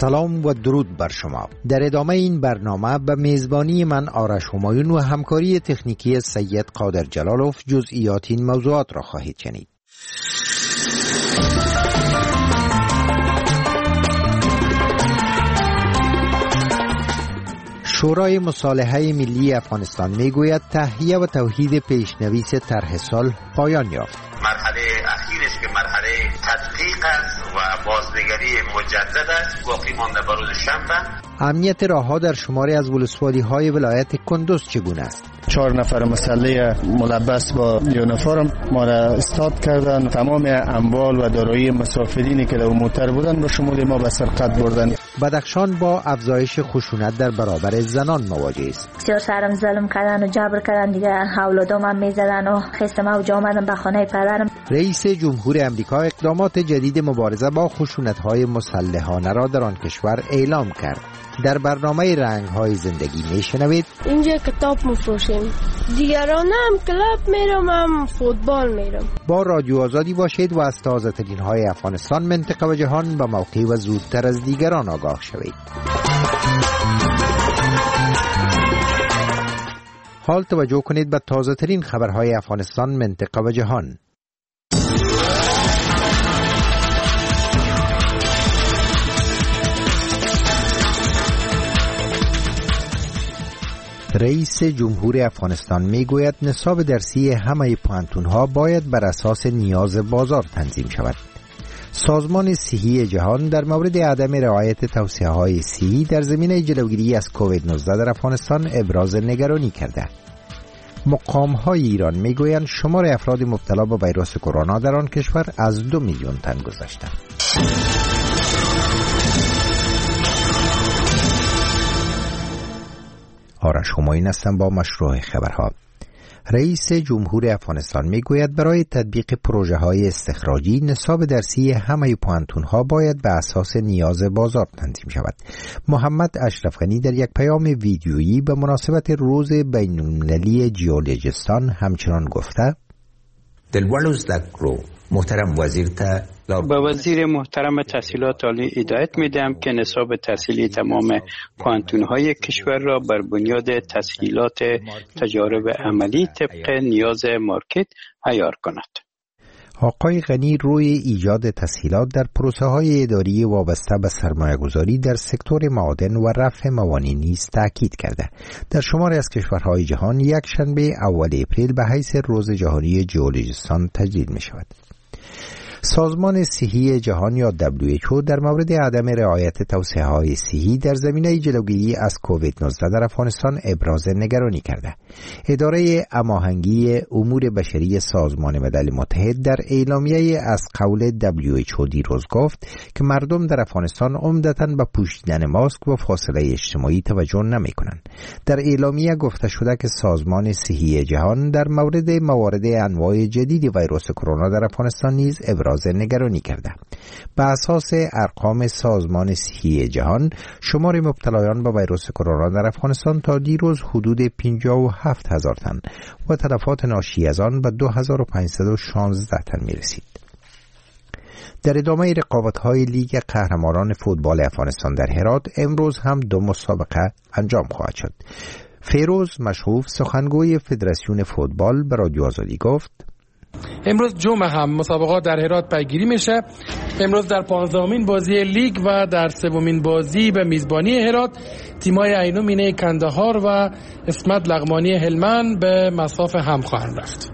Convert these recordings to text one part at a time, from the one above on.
سلام و درود بر شما. در ادامه این برنامه به میزبانی من آرش همایون و همکاری تکنیکی سید قادر جلالوف جزئیات این موضوعات را خواهید شنید. شورای مصالحه ملی افغانستان میگوید تهیه و توحید پیشنویس طرح صلح پایان یافت. مرحله اخیر است که مرحله تدقیق است و بازنگری مجدد است. باقی مانده به روز شنبه. امنیت راهها در شماری از ولسوالی‌های ولایت کندوز چگونه است؟ 4 نفر مسلح ملبس با یونیفرم ما را استاد کردند. تمام اموال و دارایی مسافرینی که در موتر بودند به شمول ما به سرقت بردند. بدخشان با افزایش خشونت در برابر زنان مواجه است. بسیار سرم ظلم کردن و جبر کردن، دیگه اولادام هم میزدن و خستم و جا آمدم به خانه پدرم. رئیس جمهور امریکا اقدامات جدید مبارزه با خشونت‌های مسلحانه را در آن کشور اعلام کرد. در برنامه رنگ‌های زندگی میشنوید اینجا کتاب میفروشیم، دیگران هم کلاب میرم، هم فوتبال میرم. با رادیو آزادی باشید و از تازه‌ترین های افغانستان، منطقه و جهان به موقع و زودتر از دیگران آگاه شوید. حال توجه کنید به تازه‌ترین خبرهای افغانستان، منطقه و جهان. رئیس جمهور افغانستان میگوید نصاب درسی همه پوهنتون‌ها باید بر اساس نیاز بازار تنظیم شود. سازمان صحی جهان در مورد عدم رعایت توصیه‌های صحی در زمینه جلوگیری از کووید 19 در افغانستان ابراز نگرانی کرده. مقام‌های ایران میگویند شمار افراد مبتلا به ویروس کرونا در آن کشور از 2 میلیون تن گذشته. آرش همایون هستم با مشروع خبرها. رئیس جمهور افغانستان میگوید برای تطبیق پروژه های استخراجی نصاب درسی همه پوهنتون‌ها باید به اساس نیاز بازار تنظیم شود. محمد اشرف غنی در یک پیام ویدیویی به مناسبت روز بین‌المللی جیولوژیستان همچنان گفته: محترم وزیر به وزیر محترم تحصیلات عالی هدایت میدم که نصاب تحصیلی تمام پوهنتون‌های کشور را بر بنیاد تسهیلات تجارب عملی طبق نیاز مارکت عیار کند. آقای غنی روی ایجاد تسهیلات در پروسه‌های اداری وابسته به سرمایه‌گذاری در سکتور معادن و رفع موانع نیز تاکید کرده. در شماری از کشورهای جهان یک شنبه اول اپریل به حیث روز جهانی جیولوژیستان تجدید می‌شود. سازمان صحی جهان یا WHO در مورد عدم رعایت توصیه‌های صحی در زمینه جلوگیری از کووید 19 در افغانستان ابراز نگرانی کرده. اداره هماهنگی امور بشری سازمان ملل متحد در اعلامیه از قول WHO دیروز گفت که مردم در افغانستان عمدتاً به پوشیدن ماسک و فاصله اجتماعی توجه نمی‌کنند. در اعلامیه گفته شده که سازمان صحی جهان در مورد موارد انواع جدید ویروس کرونا در افغانستان نیز ابراز نگرانی کرده. به اساس ارقام سازمان صحی جهان، شمار مبتلایان به ویروس کرونا در افغانستان تا دیروز حدود 57,000 تن و تلفات ناشی از آن به 2516 تن می‌رسید. در ادامه رقابت‌های لیگ قهرمانان فوتبال افغانستان در هرات امروز هم 2 مسابقه انجام خواهد شد. فیروز مشهوف سخنگوی فدراسیون فوتبال به رادیو آزادی گفت: امروز جمعه هم مسابقات در هرات پیگیری میشه. امروز در 15مین بازی لیگ و در 3مین بازی به میزبانی هرات، تیمای عینو مینه کندهار و اسمت لغمانی هلمند به مصاف هم خواهند رفت.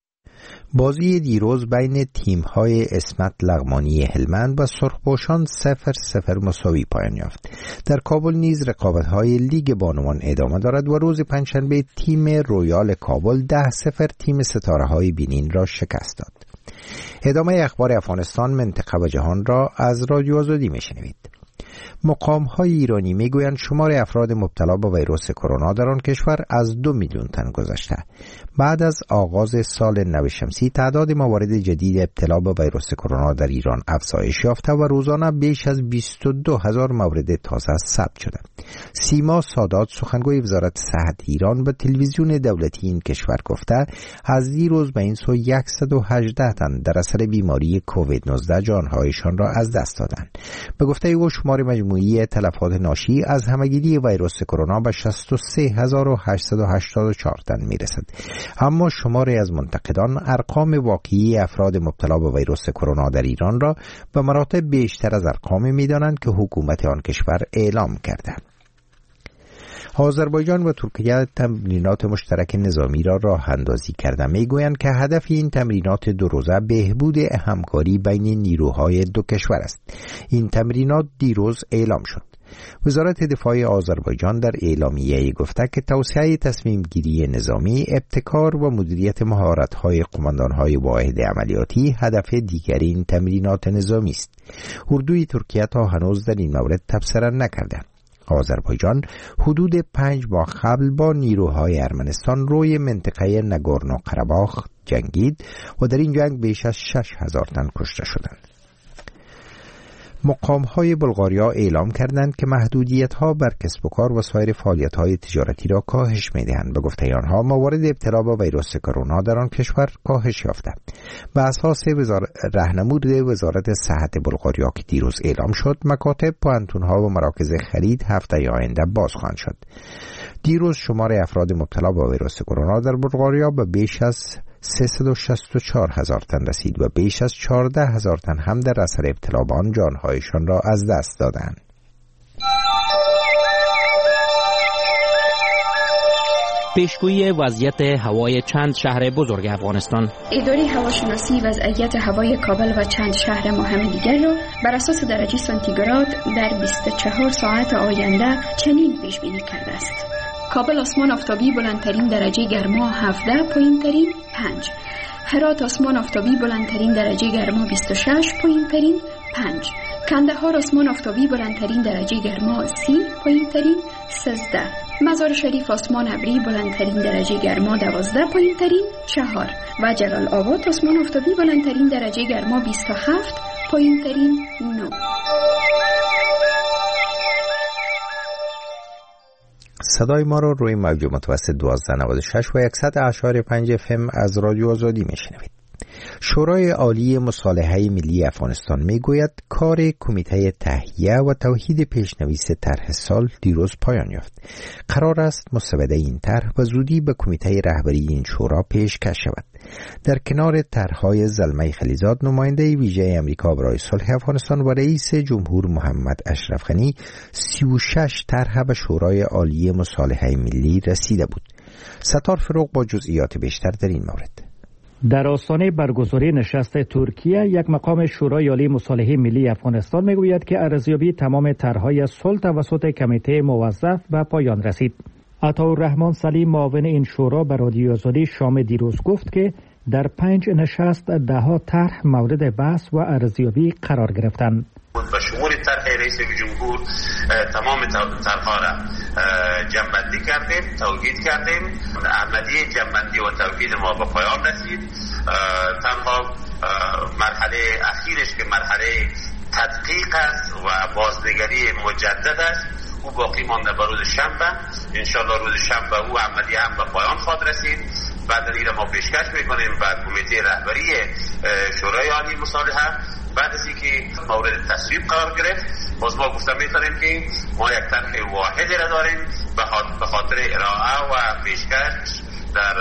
بازی دیروز بین تیم‌های اسمت لغمانی هلمند و سرخپوشان 0-0 مساوی پایان یافت. در کابل نیز رقابت‌های لیگ بانوان ادامه دارد و روز پنجشنبه تیم رویال کابل 10-0 تیم ستاره‌های بینین را شکست داد. ادامه اخبار افغانستان، منطقه و جهان را از رادیو آزادی میشنوید. مقام‌های ایرانی میگویند شمار افراد مبتلا به ویروس کرونا در آن کشور از 2 میلیون تن گذشته. بعد از آغاز سال نو شمسی تعداد موارد جدید ابتلا به ویروس کرونا در ایران افزایش یافته و روزانه بیش از 22,000 مورد تازه ثبت شده. سیما سادات سخنگوی وزارت صحت ایران به تلویزیون دولتی این کشور گفته از دیروز به این سو 118 تن در اثر بیماری کووید 19 جانهایشان را از دست دادند. به گفته او شمار مجموعی تلفات ناشی از همگیری ویروس کرونا به 63884 تن میرسد. اما شماری از منتقدان ارقام واقعی افراد مبتلا به ویروس کرونا در ایران را به مراتب بیشتر از ارقامی می‌دانند که حکومت آن کشور اعلام کرده. آذربایجان و ترکیه تمرینات مشترک نظامی را راه اندازی کرده. میگویند که هدف این تمرینات دو روزه بهبود همکاری بین نیروهای دو کشور است. این تمرینات دیروز اعلام شد. وزارت دفاع آذربایجان در اعلامیه‌ای گفته که توسعه تصمیم گیری نظامی، ابتکار و مدیریت مهارت‌های قماندان‌های واحد عملیاتی هدف دیگر این تمرینات نظامی است. اردوی ترکیه تا هنوز در این مورد تبصره نکرده. آذربایجان حدود 5 ماه قبل با نیروهای ارمنستان روی منطقه نگورنو قره‌باخ جنگید و در این جنگ بیش از 6,000 تن کشته شدند. مقام‌های بلغاریا اعلام کردند که محدودیت‌ها بر کسب و کار و سایر فعالیت‌های تجارتی را کاهش می‌دهند. به گفته آنها موارد ابتلا به ویروس کرونا در آن کشور کاهش یافته. به اساس راهنمود وزارت صحت بلغاریا که دیروز اعلام شد، مکاتب، پوهنتون‌ها و مراکز خرید هفته آینده باز خواهند شد. دیروز شمار افراد مبتلا به ویروس کرونا در بلغاریا به بیش از 364,000 تن رسید و بیش از 14,000 تن هم در اثر ابتلا به آن جانهایشان را از دست دادند. پیشگویی وضعیت هوای چند شهر بزرگ افغانستان. اداره هواشناسی وضعیت هوای کابل و چند شهر مهم دیگر را بر اساس درجه سانتیگراد در 24 ساعت آینده چنین پیش بینی کرده است: کابل آسمان آفتابی بلندترین درجه گرما 17، پایینترین 5. هرات آسمان آفتابی بلندترین درجه گرما 26، پایینترین 5. کندهار آسمان آفتابی بلندترین درجه گرما 30، پایینترین 13. مزار شریف آسمان ابری بلندترین درجه گرما 12، پایینترین 4. و جلال آباد آسمان آفتابی بلندترین درجه گرما 27، پایینترین 9. صدای ما را روی موج متوسط 1296 و 100.5 FM از رادیو آزادی میشنوید. شورای عالی مصالحه ملی افغانستان میگوید کار کمیته تهیه و توحید پیشنویس طرح سال دیروز پایان یافت. قرار است مسوده این طرح و زودی به کمیته رهبری این شورا پیشکش شود. در کنار طرح‌های زلمه خلیزاد، نماینده ویژه امریکا برای صلح افغانستان و رئیس جمهور محمد اشرف غنی 36 طرح به شورای عالی مصالحه ملی رسیده بود. ستار فروغ با جزئیات بیشتر در این مورد. در آستانه برگزاری نشست ترکیه، یک مقام شورای عالی مصالحه ملی افغانستان میگوید که ارزیابی تمام طرح‌های صلح توسط کمیته موظف به پایان رسید. عطاالرحمن سلیم، معاون این شورا، به رادیو آزادی شام دیروز گفت که در 5 نشست 10 طرح مورد بحث و ارزیابی قرار گرفتند. به شمول طرح رئیس جمهور تمام طرح‌ها را جمع‌بندی کردیم، توحید کردیم. عملیه جمع‌بندی و توحید ما به پایان رسید. تنها مرحله اخیرش که مرحله تدقیق است و بازنگری مجدد است، او باقی مانده به روز شنبه. انشالله روز شنبه او عملیه هم به پایان خواهد رسید. بعد این را ما پیشکش میکنیم به کمیته رهبری شورای عالی مصالحه. بعد از اینکه مورد تصویب قرار گرفت، باز ما گفتم میتونیم که ما یک طرح واحدی را داریم به خاطر ارائه و پیشکش در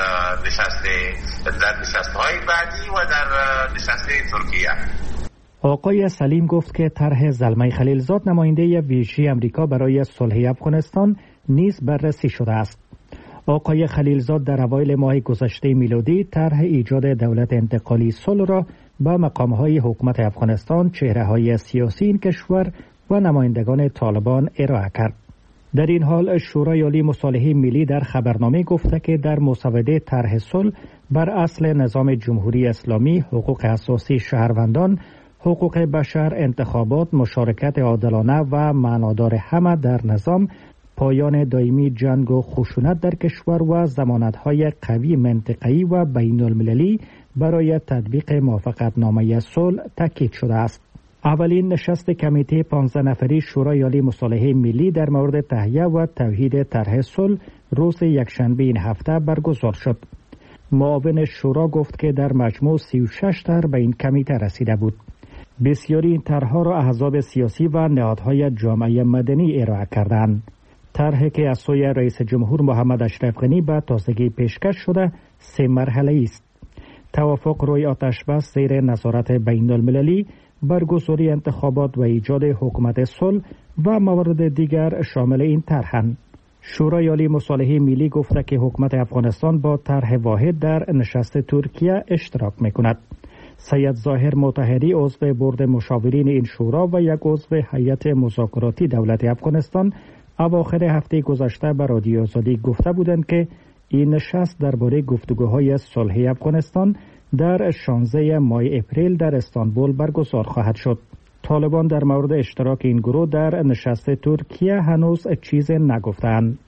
نشست‌های بعدی و در نشست ترکیه. آقای سلیم گفت که طرح زلمه خلیلزاد، نماینده ویژه امریکا برای صلح افغانستان، نیز بررسی شده است. آقای خلیلزاد در اوایل ماه گذشته میلادی طرح ایجاد دولت انتقالی صلح را با مقام‌های حکومت افغانستان، چهره‌های سیاسی این کشور و نمایندگان طالبان ارائه کرد. در این حال شورای عالی مصالحه ملی در خبرنامه گفته که در مسوده طرح صلح بر اصل نظام جمهوری اسلامی، حقوق اساسی شهروندان، حقوق بشر، انتخابات، مشارکت عادلانه و معنادار همه در نظام، پایان دائمی جنگ و خشونت در کشور و ضمانت‌های قوی منطقه‌ای و بین المللی برای تطبیق موافقتنامه صلح تاکید شده است. اولین نشست کمیته 15 نفری شورای عالی مصالحه ملی در مورد تهیه و توحید طرح صلح روز یکشنبه این هفته برگزار شد. معاون شورا گفت که در مجموع 36 طرح به این کمیته رسیده بود. بسیاری این طرحها را احزاب سیاسی و نهادهای جامعه مدنی ارائه کردند. طرحی که از سوی رئیس جمهور محمد اشرف غنی به تازگی پیشکش شده 3 مرحله است. توافق روی آتشبس زیر نظارت بین المللی، برگزاری انتخابات و ایجاد حکومت صلح و موارد دیگر شامل این طرحند. شورای عالی مصالحه ملی گفته که حکومت افغانستان با طرح واحد در نشست ترکیه اشتراک میکند. سید ظاهر مطهری عضو بورد مشاورین این شورا و یک عضو هیئت مذاکراتی دولت افغانستان اواخر هفته گذشته به رادیو آزادی گفته بودند که این نشست درباره گفتگوهای صلحی افغانستان در 16 ماه اپریل در استانبول برگزار خواهد شد. طالبان در مورد اشتراک این گروه در نشست ترکیه هنوز چیز نگفتند.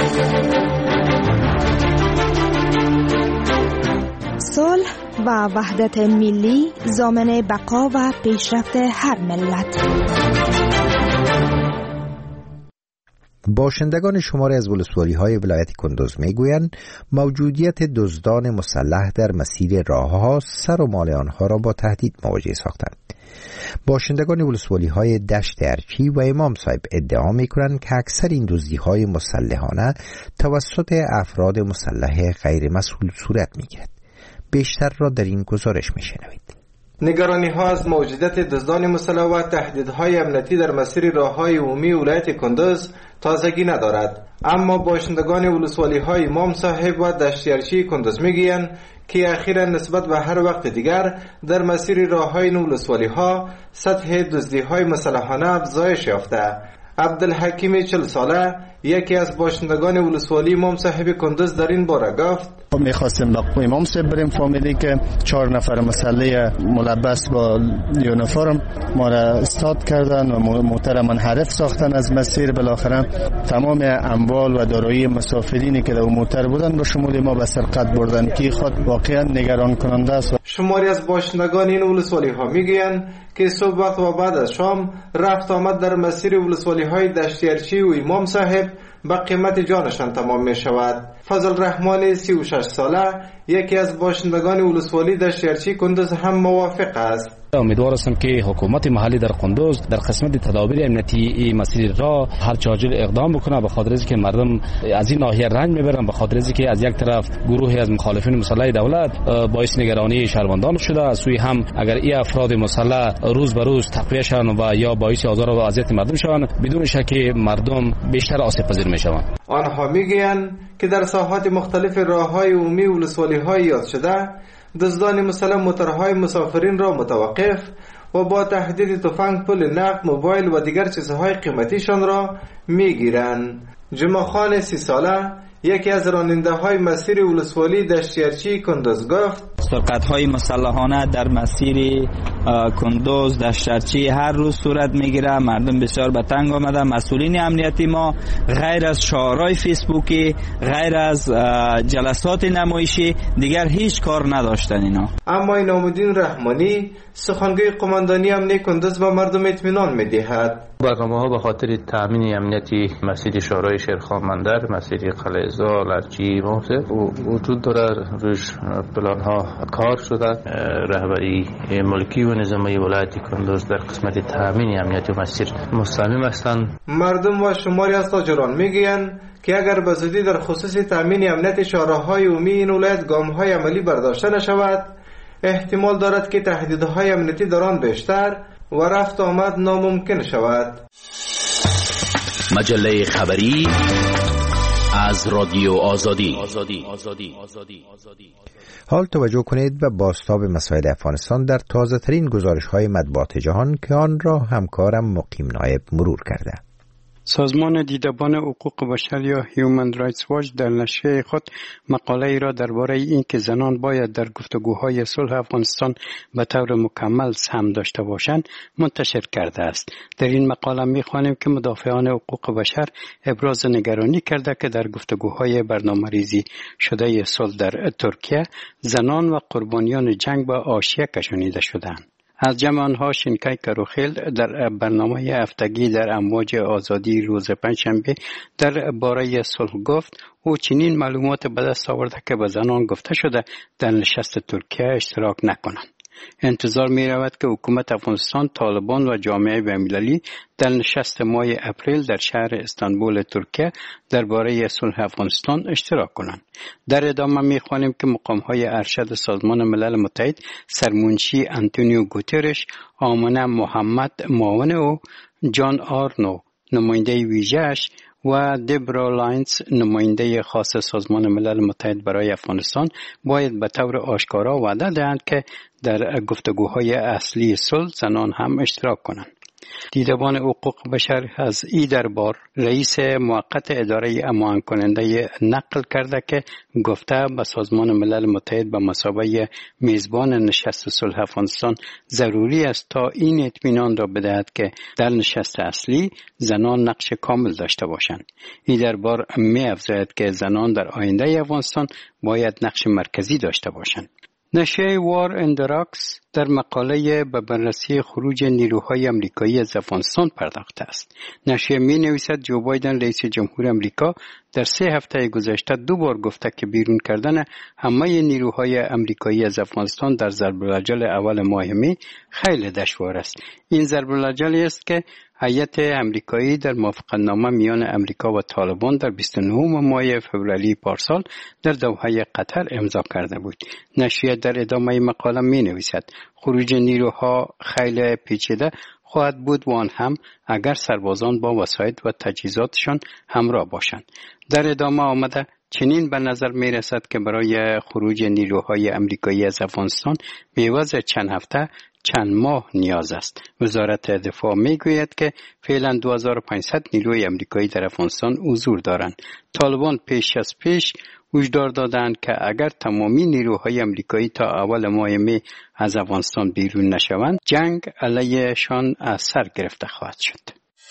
صلح و وحدت ملی ضامن بقا و پیشرفت هر ملت. باشندگان شماری از ولسوالی‌های ولایت کندوز میگویند موجودیت دزدان مسلح در مسیر راه‌ها سر و مال آنها را با تهدید مواجه ساختند. باشندگان ولسوالی‌های دشت ارچی و امام صاحب ادعا می‌کنند که اکثر این دزدی‌های مسلحانه توسط افراد مسلح غیر مسئول صورت می‌گیرد. بیشتر را در این گزارش می‌شنوید. نگرانی‌ها از موجودیت دزدان مسلح و تهدیدهای امنیتی در مسیر راه‌های عمومی ولایت کندوز تازگی ندارد، اما باشندگان ولسوالی‌های امام صاحب و دشت ارچی کندوز می‌گویند که اخیراً نسبت به هر وقت دیگر در مسیر راه‌های ولسوالی‌ها سطح دزدی‌های مسلحانه افزایش یافته. عبدالحکیم 40 ساله یکی از باشندگان ولسوالی امام صاحب کندوز در این باره گفت: میخواستیم به امام صاحب بریم، فهمیدیم که 4 نفر مسلح ملبس با یونیفرم ما را استاد کردن و موتر منحرف ساختن از مسیر. بالاخره تمام اموال و دارایی مسافرینی که در موتر بودن به شمول ما به سرقت بردن که خود واقعا نگران کننده است. شماری از باشندگان این ولسوالی ها میگویند که صبح وقت و بعد از شام رفت آمد در مسیر ولسوالی های دشت ارچی و امام صاحب با قیمت جانشان تمام می شود. فضل رحمان 36 ساله یکی از باشندگان ولسوالی دشت ارچی کندوز هم موافق است. امیدوار هستم که حکومت محلی در کندوز در قسمت تدابیر امنیتی مسیر را هر چاجل اقدام بکنه، به خاطر اینکه مردم از این ناحیه رنج میبرن، به خاطر اینکه از یک طرف گروهی از مخالفین مسلح دولت باعث نگرانی شهروندان شده، از سوی هم اگر این افراد مسلح روز به روز تقویه شوند و یا باعث آزار و اذیت مردم شوند، بدون شک مردم بیشتر آسیب پذیر میشوند. آنها میگویند که در ساحات مختلف راههای عمومی ولسوالی‌های یاد شده دزدان مسلح موترهای مسافرین را متوقف و با تهدید تفنگ، پول نقد، موبایل و دیگر چیزهای قیمتیشان را میگیرند. جمعه خان 30 ساله یکی از راننده های مسیر ولسوالی دشت ارچی کندوز گفت: سرقت های مسلحانه در مسیر کندوز دشت ارچی هر روز صورت میگیره. مردم بسیار به تنگ آمده. مسئولین امنیتی ما غیر از شعارهای فیسبوکی، غیر از جلسات نمایشی دیگر هیچ کار نداشتن اینا. اما اینامالدین رحمانی سخنگوی قماندانی امنیتی کندوز به مردم اطمینان میدهد: برنامه‌ها به خاطر تامین امنیتی مسیر شورای شیرخان مندر، مسیر قلعه‌زال، ارچی، موسف وجود داره. روش پلان‌ها کار شده. رهبری ملکی و نظامی ولایت کندوز در قسمت تامین امنیتی مسیر مصمم هستند. مردم و شماری از تاجران میگویند که اگر به زودی در خصوص تامین امنیت شهرهای عمومی این ولایت گام‌های عملی برداشته نشود، احتمال دارد که تهدیدهای امنیتی در آن بیشتر و رفت آمد ناممکن شود. مجله خبری از رادیو آزادی. حال توجه کنید به بازتاب مسائل افغانستان در تازه ترین گزارش های مطبوعات جهان که آن را همکارم مقیم نایب مرور کرده. سازمان دیدبان حقوق بشر یا هیومن رایتس واچ در نشریه خود مقاله ای را درباره اینکه زنان باید در گفتگوهای صلح افغانستان به طور مکمل سهم داشته باشند منتشر کرده است. در این مقاله می‌خوانیم که مدافعان حقوق بشر ابراز نگرانی کرده که در گفتگوهای برنامه‌ریزی شده صلح در ترکیه زنان و قربانیان جنگ به حاشیه کشانیده شدند. از جمع آنها شینکای کروخیل در برنامه هفتگی در امواج آزادی روز پنجشنبه در باره صلح گفت. او چنین معلومات به دست آورده که به زنان گفته شده در نشست ترکیه اشتراک نکنند. انتظار می رود که حکومت افغانستان، طالبان و جامعه بین‌المللی در نشست ماه اپریل در شهر استانبول ترکیه درباره صلح افغانستان اشتراک کنند. در ادامه می خوانیم که مقام‌های ارشد سازمان ملل متحد سرمنشی آنتونیو گوترش، آمنه محمد معاون او، جان آرنو نماینده ویژه‌اش و دبرا لاینز نماینده خاص سازمان ملل متحد برای افغانستان باید به طور آشکارا وعده دهند که در گفتگوهای اصلی صلح زنان هم اشتراک کنند. دیدبان حقوق بشر از ای دربار رئیس موقت اداره اماهنگ کننده نقل کرده که گفته به سازمان ملل متحد به مثابه میزبان نشست صلح افغانستان ضروری است تا این اطمینان را بدهد که در نشست اصلی زنان نقش کامل داشته باشند. ای دربار می افزاید که زنان در آینده افغانستان باید نقش مرکزی داشته باشند. نشریه وار اند راکس در مقاله به بررسی خروج نیروهای امریکایی از افغانستان پرداخته است. نشریه می نویسد جو بایدن رئیس جمهور امریکا در 3 هفته گذشته 2 بار گفته که بیرون کردن همه نیروهای امریکایی از افغانستان در ضرب‌الاجل اول ماه می خیلی دشوار است. این ضرب‌الاجلی است که هیئت امریکایی در موافقتنامه میان امریکا و طالبان در 29 ماه فوریه پارسال در دوحه قطر امضا کرده بود. نشریه در ادامه مقاله می نویسد خروج نیروها خیلی پیچیده خواهد بود و آن هم اگر سربازان با وسایل و تجهیزاتشان همراه باشند. در ادامه آمده چنین به نظر می رسد که برای خروج نیروهای امریکایی از افغانستان به عوض چند هفته چند ماه نیاز است. وزارت دفاع می گوید که فعلا 2500 نیروی امریکایی در افغانستان حضور دارند. طالبان پیش هشدار دادند که اگر تمامی نیروهای امریکایی تا اول ماه می از افغانستان بیرون نشوند، جنگ علیهشان از سر گرفته خواهد شد.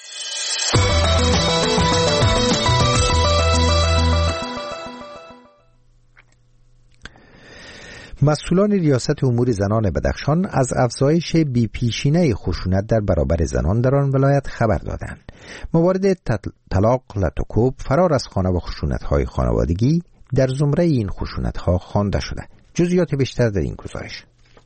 مسئولان ریاست امور زنان بدخشان از افزایش بی‌پیشینه خشونت در برابر زنان در آن ولایت خبر دادند. موارد طلاق، لطوکوب، فرار از خانه و خشونت‌های خانوادگی در زمره این خشونت‌ها خوانده شده. جزئیات بیشتر در این گزارش.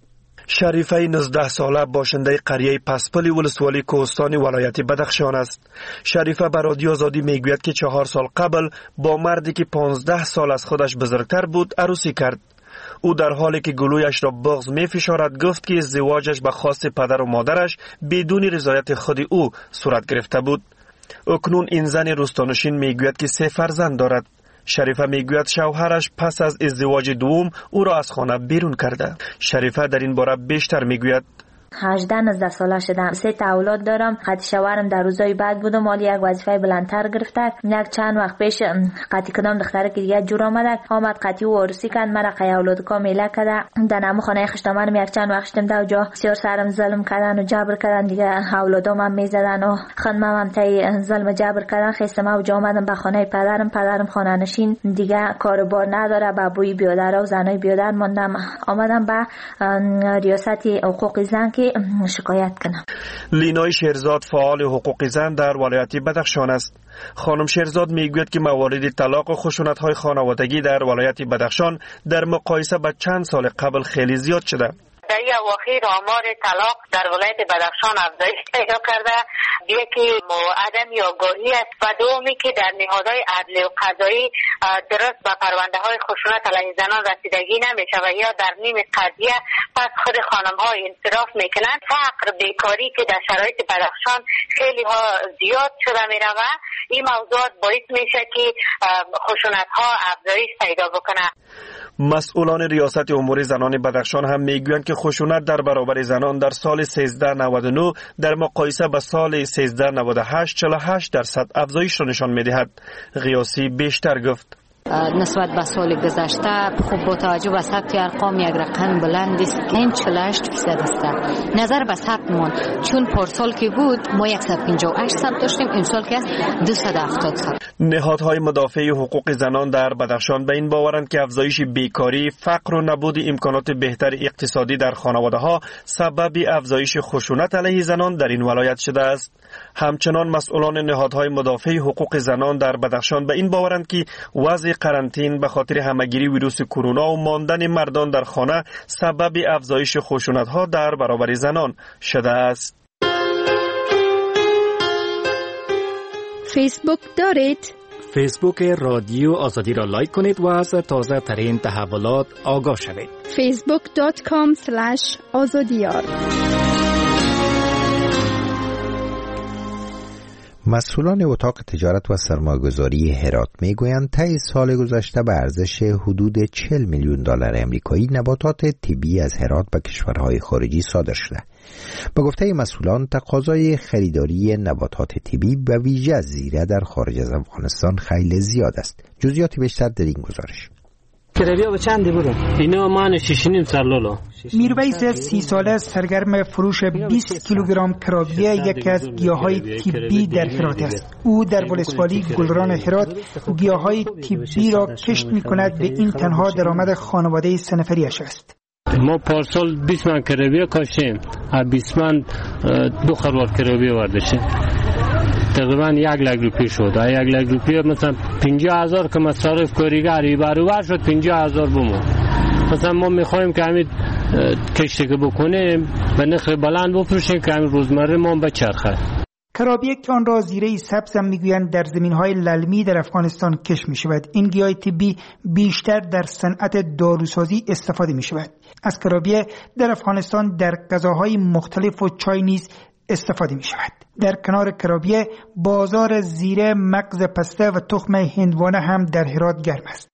شریفه 19 ساله باشنده قریه پسپلی ولسوالی کوهستانی ولایت بدخشان است. شریفه به رادیو آزادی میگوید که 4 سال قبل با مردی که 15 سال از خودش بزرگتر بود عروسی کرد. او در حالی که گلویش را بغض می فشارد گفت که ازدواجش به خواست پدر و مادرش بدون رضایت خود او صورت گرفته بود. اکنون این زن روستانشین میگوید که 3 فرزند دارد. شریفه میگوید شوهرش پس از ازدواج دوم او را از خانه بیرون کرده. شریفه در این باره بیشتر میگوید 18-19 ساله شدم. 3 اولاد دارم. قطعی شوهرم در روزای بعد بود و مالی یک وظیفه بلندتر گرفته. یک چند وقت پیش قطعی کدام دختره که دیگه جور آمد قطعی و عروسی کرد. مرا قی اولاد کامیله کرده. در نمو خانه خشتامنم یک چند وقت شدم در جا بسیار سرم ظلم کردن و جبر کردن. دیگه اولادام هم میزدن و خانمم هم تای ظلم جبر کردن. خستم و جا آمدم به خانه پدرم خانه نشین دیگه کاربار نداره. با بوی بیادر و زنای بیادر ماندم. آمدم به ریاست حقوق زن که شکایت کنم. لینای شیرزاد فعال حقوق زن در ولایت بدخشان است. خانم شیرزاد میگوید که موارد طلاق و خشونت‌های خانوادگی در ولایت بدخشان در مقایسه با چند سال قبل خیلی زیاد شده. در این اواخر آمار طلاق در ولایت بدخشان افزایش پیدا کرده. یکی عدم آگاهی است و دومی که در نهادهای عدلی و قضایی درست به پرونده های خشونت علیه زنان رسیدگی نمیشه و یا در نیم قضیه پس خود خانم ها انصراف میکنند. فقر، بیکاری که در شرایط بدخشان خیلی ها زیاد شده میره و این موضوعات باعث میشه که خشونت ها افزایش پیدا بکنه. مسئولان ریاست امور زنان بدخشان هم میگویند که خشونت در برابر زنان در سال 1399 در مقایسه با سال 1398 48% افزایش را نشان میدهد. غیاسی بیشتر گفت نسبت به سال گذشته خب با توجه به ثبت ارقام یک رقم بلند است که این 48% است. نظر به ثبتمون چون پارسال که بود ما 158 ثبت داشتیم، این سال که است 270 ثبت. نهادهای مدافع حقوق زنان در بدخشان به این باورند که افزایش بیکاری، فقر و نبود امکانات بهتر اقتصادی در خانواده‌ها سبب افزایش خشونت علیه زنان در این ولایت شده است. همچنان مسئولان نهادهای مدافع حقوق زنان در بدخشان به این باورند که وضع قرنطین به خاطر همهگیری ویروس کرونا و ماندن مردان در خانه سبب افزایش خشونت‌ها در برابر زنان شده است. فیسبوک دارید؟ فیسبوک رادیو آزادی را لایک کنید و از تازه ترین تحولات آگاه شوید. facebook.com/azadiyar. مسئولان اتاق تجارت و سرمایه‌گذاری هرات میگویند طی سال گذشته به ارزش حدود 40 میلیون دلار آمریکایی نباتات طبی از هرات به کشورهای خارجی صادر شده. به گفته مسئولان تقاضای خریداری نباتات طبی به ویژه از زیره در خارج از افغانستان خیلی زیاد است. جزئیات بیشتر در این گزارش. کربیا به چندی بودن؟ اینا من 6.5 سر لولو. میرویس 30 ساله سرگرم فروش 20 کیلوگرم کرابیه، یکی از گیاهای طبی در هرات است. او در ولسوالی گلران هرات گیاهای طبی را کشت می‌کند، به این تنها درآمد خانواده سه نفریش است. ما پارسال 20 من کرابیه کاشتیم، از 20 من 2 خروار کرابیه ورداشتیم. تقریبا 1 لک روپیه شد. 1 لک روپیه مثلا 50,000 که مصارف کارگری برابر شد 50,000 بمون. مثلا ما میخوایم که همین کشتی که بکنیم به نرخ بلند بفروشیم که همین روزمره ما بچرخه. کرابیه که آن را زیره سبز هم میگویند در زمینهای للمی در افغانستان کشت می شود. این گیاه طبی بیشتر در صنعت داروسازی استفاده می شود. از کرابیه در افغانستان در غذاهای مختلف و چای نیز استفاده می شود. در کنار کرابیه بازار زیره، مغز پسته و تخم هندوانه هم در هرات گرم است.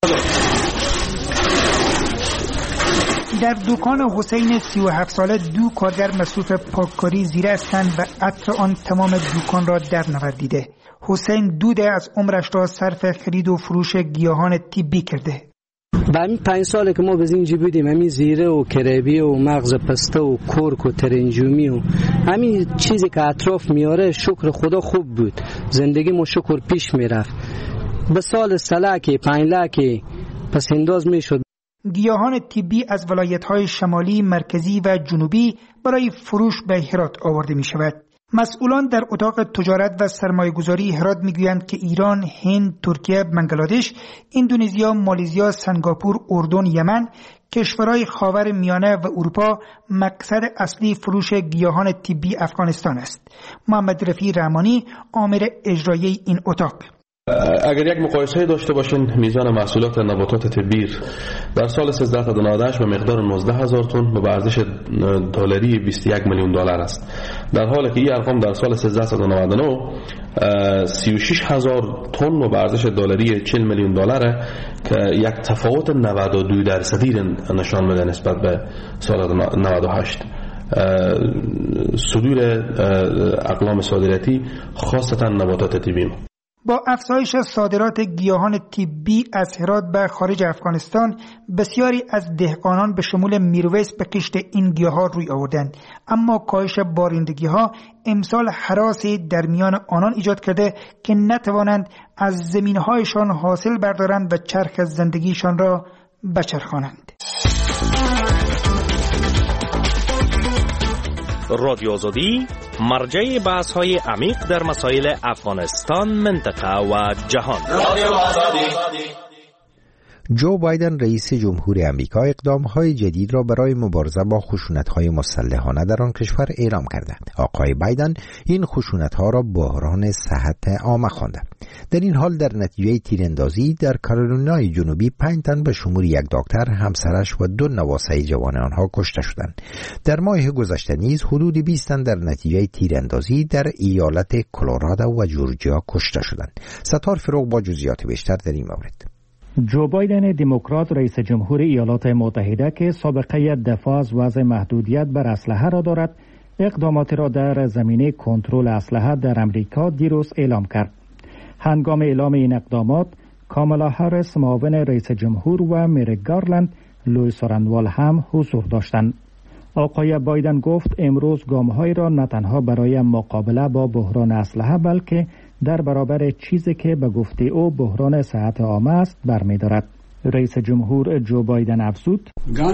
در دکان حسین 37 ساله 2 کارگر مصروف پاککاری زیره هستند و عطر آن تمام دکان را در نوردیده. حسین 2 دهه از عمرش را صرف خرید و فروش گیاهان طبی کرده. با همین 5 ساله که ما به اینجا بودیم، همین زیره و کرابیه و مغز پسته و کرک و ترنجومی و همین چیزی که اطراف میاره، شکر خدا خوب بود. زندگی ما شکر پیش میرفت. به سال سلکی 5 لکی پس انداز میشد. گیاهان طبی از ولایت‌های شمالی، مرکزی و جنوبی برای فروش به هرات آورده می شود. مسئولان در اتاق تجارت و سرمایه‌گذاری هرات میگویند که ایران، هند، ترکیه، بنگلادش، اندونزیا، مالزیا، سنگاپور، اردن، یمن، کشورهای خاور میانه و اروپا مقصد اصلی فروش گیاهان طبی افغانستان است. محمد رفیع رحمانی، آمر اجرایی این اتاق: اگر یک مقایسه داشته باشین، میزان محصولات نباتات طبی در سال 1398 به مقدار 19,000 تن و به ارزش دلاری 21 میلیون دلار است، در حالی که این ارقام در سال 1399 36,000 تن و به ارزش دلاری 40 میلیون دلار که یک تفاوت 92% نشان میده نسبت به سال 98. صدور اقلام صادراتی خاصتا نباتات طبی. با افزایش صادرات گیاهان طبی از هرات به خارج افغانستان، بسیاری از دهقانان به شمول میرویس به کشت این گیاها روی آوردند، اما کاهش بارندگی‌ها امسال هراسی در میان آنان ایجاد کرده که نتوانند از زمین‌هایشان حاصل بردارند و چرخ زندگیشان را بچرخانند. رادیو آزادی، مرجع بحث‌های عمیق در مسائل افغانستان، منطقه و جهان. رادیو آزادی. جو بایدن رئیس جمهور امریکا اقدام‌های جدید را برای مبارزه با خشونت‌های مسلحانه در آن کشور اعلام کرده. آقای بایدن این خشونت‌ها را بحران صحت عامه خوانده. در این حال در نتیجه تیراندازی در کارولینای جنوبی 5 تن به شمول یک دکتر، همسرش و 2 نواسه جوان آنها کشته شدند. در ماه گذشته نیز حدود 20 تن در نتیجه تیراندازی در ایالت کلرادو و جورجیا کشته شدند. ستار فروغ با جزئیات بیشتر در این مورد. جو بایدن دموکرات رئیس جمهور ایالات متحده که سابقه دفاع از وضع محدودیت بر اسلحه را دارد، اقداماتی را در زمینه کنترل اسلحه در امریکا دیروز اعلام کرد. هنگام اعلام این اقدامات، کامالا هریس معاون رئیس جمهور و مریک گارلند لوئیس رانوال هم حضور داشتند. آقای بایدن گفت امروز گام‌هایی را نه تنها برای مقابله با بحران اسلحه بلکه در برابر چیزی که به گفته او بحران صحت عامه است برمی‌دارد. رئیس جمهور جو بایدن افزود: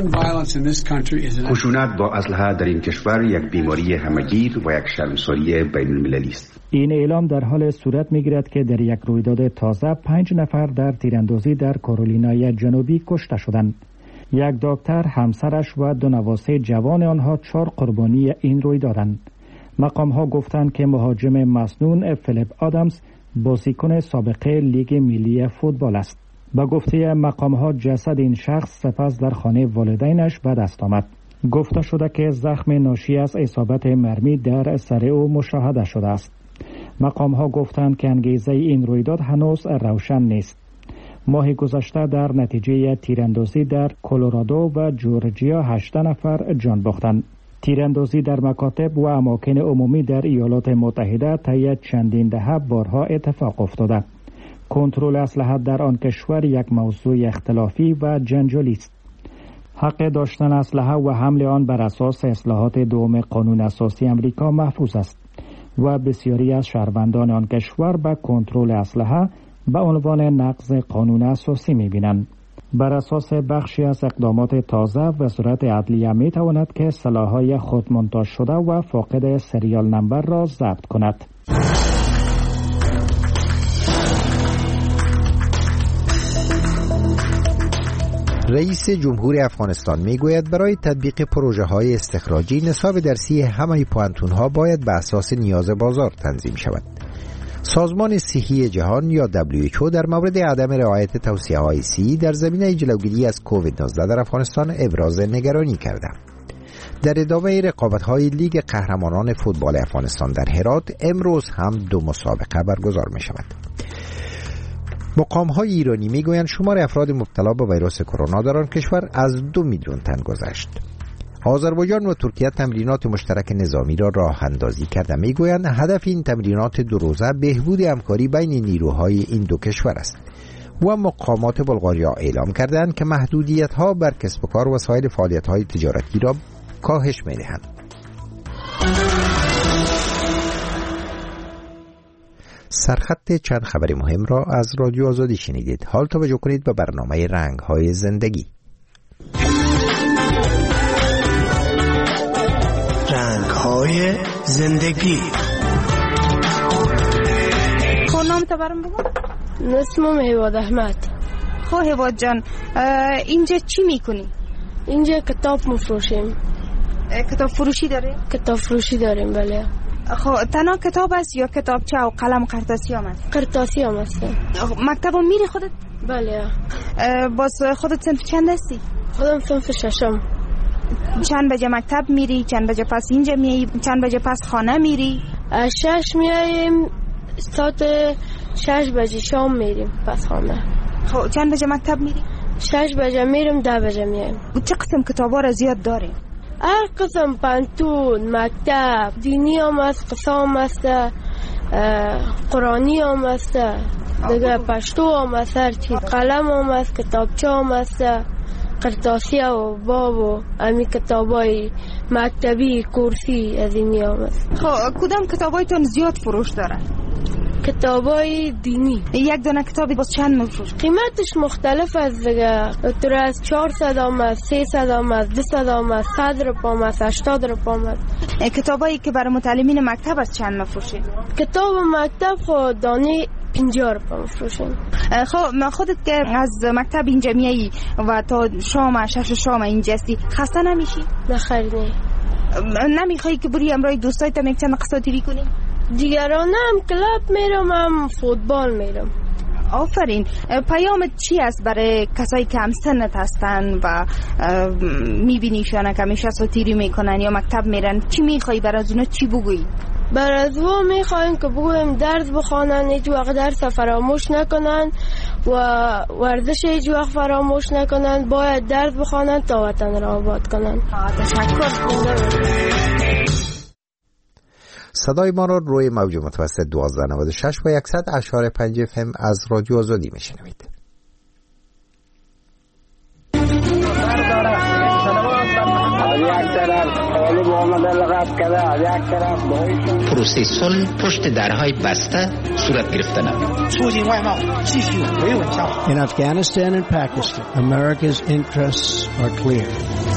خشونت با اسلحه در این کشور یک بیماری همه‌گیر و یک شرمساری بین‌المللی است. این اعلام در حال صورت می‌گیرد که در یک رویداد تازه 5 نفر در تیراندازی در کارولینای جنوبی کشته شدند. یک دکتر، همسرش و 2 نواسه جوان آنها 4 قربانی این رویدادند. مقام‌ها گفتند که مهاجم مسنون فیلیپ آدامز بازیکن سابقه لیگ ملی فوتبال است. با گفته مقام‌ها جسد این شخص سپس در خانه والدینش به دست آمد. گفته شده که زخم ناشی از اصابت مرمی در سر او مشاهده شده است. مقام‌ها گفتند که انگیزه این رویداد هنوز روشن نیست. ماه گذشته در نتیجه تیراندازی در کلرادو و جورجیا 18 نفر جان باختند. تیراندازی در مکاتب و اماکن عمومی در ایالات متحده طی چندین دهه بارها اتفاق افتاده. کنترل اسلحه در آن کشور یک موضوع اختلافی و جنجالی است. حق داشتن اسلحه و حمل آن بر اساس اصلاحات دوم قانون اساسی امریکا محفوظ است و بسیاری از شهروندان آن کشور به کنترل اسلحه به عنوان نقض قانون اساسی می‌بینند. بر اساس بخشی از اقدامات تازه وزارت عدلیه می‌تواند که سلاح‌های خود مونتاژ شده و فاقد سریال نمبر را ضبط کند. رئیس جمهور افغانستان میگوید برای تطبیق پروژه های استخراجی نصاب درسی همه پوانتون‌ها باید به اساس نیاز بازار تنظیم شود. سازمان صحی جهان یا WHO در مورد عدم رعایت توصیه‌های صحی در زمینه جلوگیری از کووید 19 در افغانستان ابراز نگرانی کرده. در ادامه رقابت‌های لیگ قهرمانان فوتبال افغانستان در هرات امروز هم 2 مسابقه برگزار می‌شود. مقام‌های ایرانی میگویند شمار افراد مبتلا به ویروس کرونا در آن کشور از 2 میلیون تن گذشت. آذربایجان و ترکیه تمرینات مشترک نظامی را راه اندازی کرده. میگویند هدف این تمرینات 2 روزه بهبود همکاری بین نیروهای این 2 کشور است. و مقامات بلغاریا اعلام کردند که محدودیت‌ها بر کسب و کار و سایر فعالیت‌های تجارتی را کاهش می‌دهند. سرخط چند خبر مهم را از رادیو آزادی شنیدید. حال توجه کنید به برنامه رنگ‌های زندگی. رنگ‌های زندگی. نام تو برام بگو. اسمم هیواد احمد. خب هیواد جان، اینجا چی میکنی؟ اینجا کتاب مفروشیم. کتاب فروشی داره؟ کتاب فروشی داریم، بله. خب تنها کتاب است یا کتابچه و قلم و قرطاسی هم است؟ قرطاسی هم است. مکتب هم میری خودت؟ بله. باز خودت صنف چند هستی؟ خودم صنف 6م. چند بجه مکتب میری؟ چند بجه پس اینجا میایی؟ چند بجه پس خانه میری؟ 6 میاییم، ساعت 6 بجه شام میریم پس خانه. خب چند بجه مکتب میری؟ 6 بجه میریم، 10 بجه میاییم. و چه قسم کتابا را زیاد داری؟ هر قسم، پانتون، مکتب، دینی هم است، قصه هم است، قرآنی هم است، دیگه پشتو هم است، هر چیز، قلم هم است، کتابچه هم است، قرطاسی و باب و امی کتابای مکتبی کورسی از اینی هم است. خب کدام کتابایتون زیاد فروش داره؟ کتابای دینی. یک دونه کتابی باز چند میفروش؟ قیمتش مختلف است دیگه. تو از 400 هم است، 300 هم است، 200 هم است، 100 روپا هم است، 80 روپا هم است. کتابایی که برای متعلمین مکتب از چند میفروشید؟ کتاب مکتب خود دانه 50 روپا میفروشیم. خب خودت که از مکتب اینجا میایی و تا شام 6 شام اینجا هستی، خسته نمیشی؟ نه خیر، نه. نمیخوای که بری امرای دوستایت هم یک چند قصاتیری کنی؟ دیگران هم کلاب میرم، هم فوتبال میرم. آفرین. پیامت چی است برای کسایی که هم سنت هستن و میبینیشان که همیشه ساتیری میکنن یا مکتب میرن؟ چی میخوایی برای از اونا چی بگویی؟ برای از اونا میخوایم که بگویم درس بخوانن، هیچ وقت درس فراموش نکنن و ورزش هیچ وقت فراموش نکنن. باید درس بخوانن تا وطن را آباد کنن. تشکر. صدای ما را روی موج متوسط 1296 و 100.5 FM از رادیو آزادی میشنوید. طالب آمده لغت کرده، از یک طرف پروسه صلح پشت درهای بسته صورت گرفتن. In Afghanistan and Pakistan, America's interests are clear.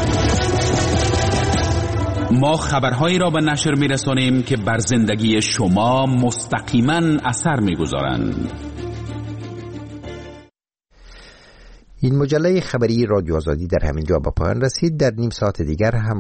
ما خبرهایی را به نشر می‌رسانیم که بر زندگی شما مستقیما اثر می‌گذارند. این مجله خبری رادیو آزادی در همین جا به پایان رسید. در نیم ساعت دیگر هم